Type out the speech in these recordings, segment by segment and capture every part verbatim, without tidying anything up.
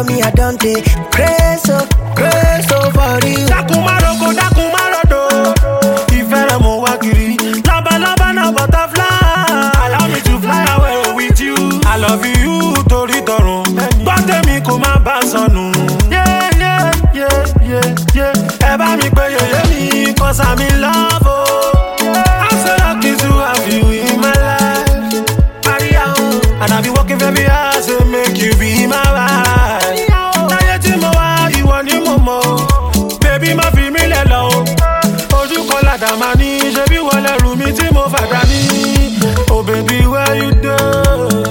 girl, me I don't take crazy, so, crazy so for you. Dakumaroko, Dakumarodo. Ifere mo wakiri. Laba laba na butterfly. Allow me to fly away with you. I love you, tori torun. Gbọ́dọ̀ mi kò má bá sọnù. Yeah, yeah, yeah, yeah, yeah. Ẹ bá mi pé yeye mi, cause I'm in love, oh. I'm so lucky to have you in my life. Maria, oh. And I'll be working very hard to make you be my wife. Láyé tí mo wá, ìwọ ni mo mọ̀. Baby, má fi mí lẹ̀ lọ, oh. Ojú kan ládà máa ní, ṣe bí wọ́n lẹ́rù mi tí mo fàdá ní. Oh baby, where you dey?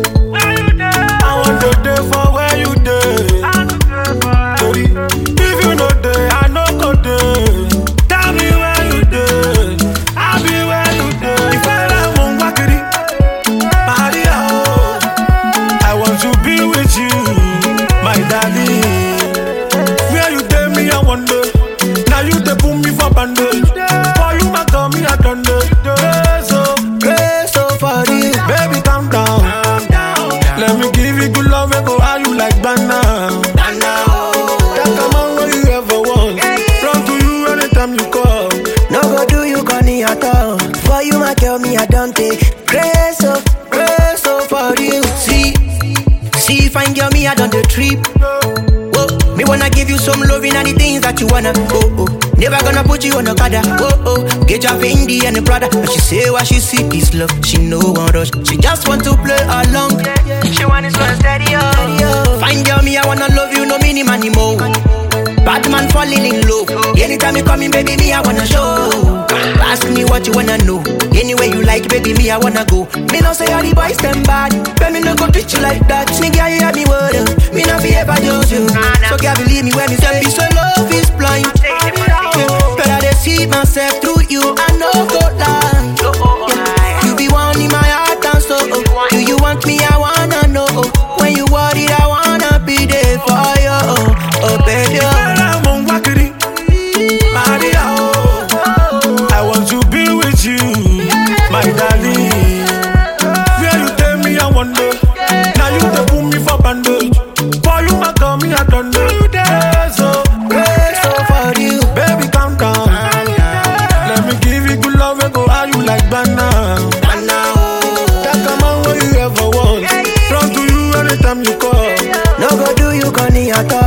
I want to dey for where you dey. Baby, if you no dey, I no go dey. Tell me where you dey, I'll be where you dey. If I let one walk it, Maria, oh, I want to be with you, my darling. Where you dey, me I wonder. Now you dey put me for bandage. For you, my girl, me I done dey. So, Crazy for you. baby, calm down. Let me give you good love and go how you like banana. That come on when you ever want. Run to you anytime you call. No go do you corny at all. For you, my girl, me I don't take crazy, so, crazy so for you. See, see, fine girl, me I don't the trip. Whoa, me wanna give you some loving and the things that you wanna. Oh, oh, never gonna put you on a cadder. Oh, oh, get your Fendi and the Prada. But she say what she see is love. She know one rush. She just want to play along. She want it so steady, oh. Fine girl, me I wanna love you, no minimum anymore. Bad man falling in love. Anytime you come in, baby, me I wanna show. Ask me what you wanna know. Anywhere you like, baby, me I wanna go. Me no say all the boys them bad, but me no go treat you like that. Me girl, you have me word. Me no be ever judge you. So girl, believe me when me say be so love is blind. Better they see myself through you, I no go lie. Yeah. You be one in my heart and soul. Do you want me? I wanna know. When you worried, I wanna be there for you. Oh baby, oh. Maria, oh, I want to be with you, my darling. Where you tell me I wonder. Now you dey put me for bandage. For you, my girl, me I done know. So, So for you, baby, calm down. Let me give you good love and go how you like banana. That come on when you ever want. Run to you anytime you call. no go do you corny at all.